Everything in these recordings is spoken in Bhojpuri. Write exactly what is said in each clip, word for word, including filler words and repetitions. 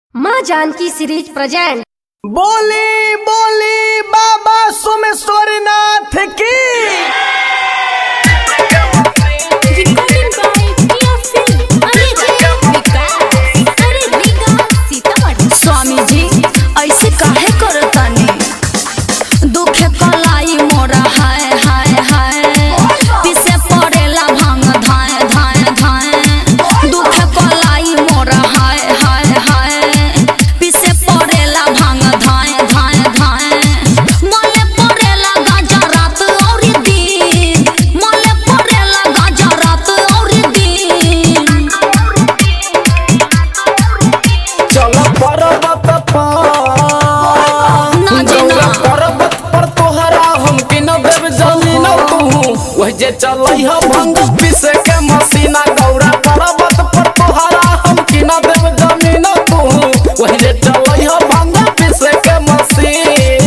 माँ जानकी सीरीज प्रेजेंट। बोली बोली बाबा सोमेश्वरनाथ की। स्वामी जी ऐसे काहे करतानी, दुखे कलाई मोरा हाय हाय हाय, पीछे पड़ेला भांग धाय धाय धाय, दुखे कलाई मोरा हाय हाय हाय, पीछे पड़ेला भांग धाय धाय धाय, मले पड़ेला गाजा रात और दिन, मले पड़ेला गाजा रात और दिन। चलो पर्वत पर्वत पर तोहरा हम किन देव जमीन तू वही जे चलई ह भंग पीसे के मसीना। गौरा पर्वत पर तोहरा हम किन देव जमीन तू वही जे चलई ह भंग पीसे के मसीन।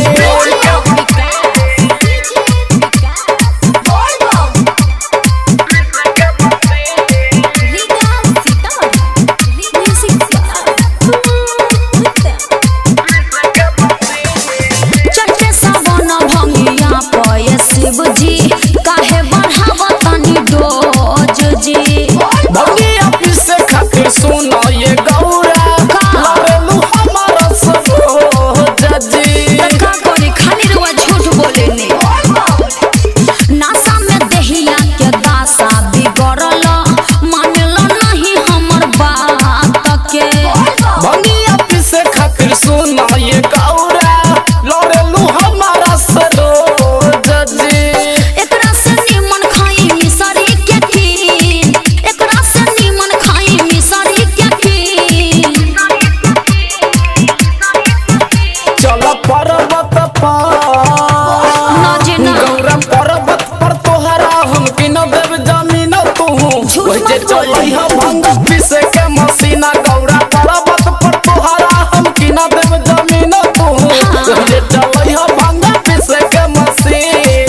जी काहे बढ़ावतानी डोज जी, भंगिया पीसे खातिर सुनो ये गौरा लरेलू हमारा सरोज जी। का करी खाली रुआ झूठ बोलेनी, नासा में देहिया के दासा बिगड़ल, मानल नहीं हमर बात के। भंगिया पीसे खातिर सुनो ये गौरा लरेलू हमारा सरोज जी। एकरा से निमन खाई मिसरी के खीर, एकरा से निमन खाई मिसरी के खीर। चलो पर्वत पर गौरा पर्वत पर तोहरा हम किन देव जमीन तू वही जे चलई ह भंग पीसे के मसीना। गौरा पर्वत पर तोहरा हम किन देव जमीन तू वही जे चलई ह भंग पीसे के मसीन।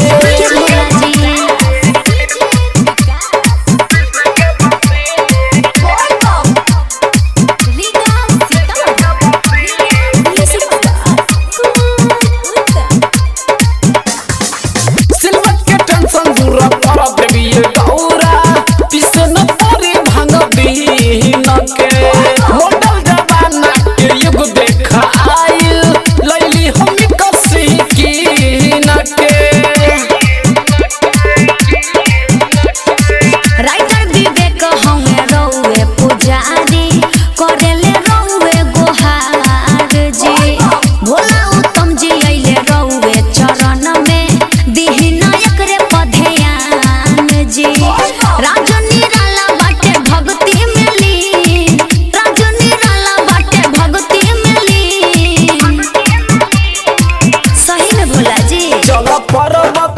सिलवट के टेंशन दूर कर देवी ये गौरा पीसे न पड़ी भांग दीन के। मॉडल जमाना के युग देखा आइल लैली हम कसी कीन के। राइटर विवेक हमें रौवे पुजारी, करेले रौवे गोहार जी। भोला उत्तम जी अइले रौवे चरण में, दिही नायक रे पधेयान जी। राजू निराला बाटे भक्ति मिली, राजू निराला बाटे भक्ति मिली। सही में भोला जी। चलो पर्वत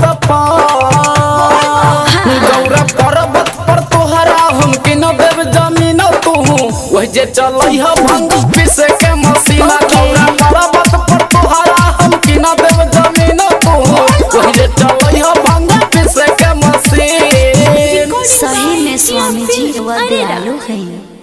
पर गौरा पर्वत पर तोहरा हम किन देव जमीन तू वही जे चलई ह भंग पीसे के मसीना। गौरा पर्वत पर तोहरा हम किन देव जमीन तू वही जे चलई ह भंग पीसे के मसीन। सही में स्वामी जी वह दयालु हैं।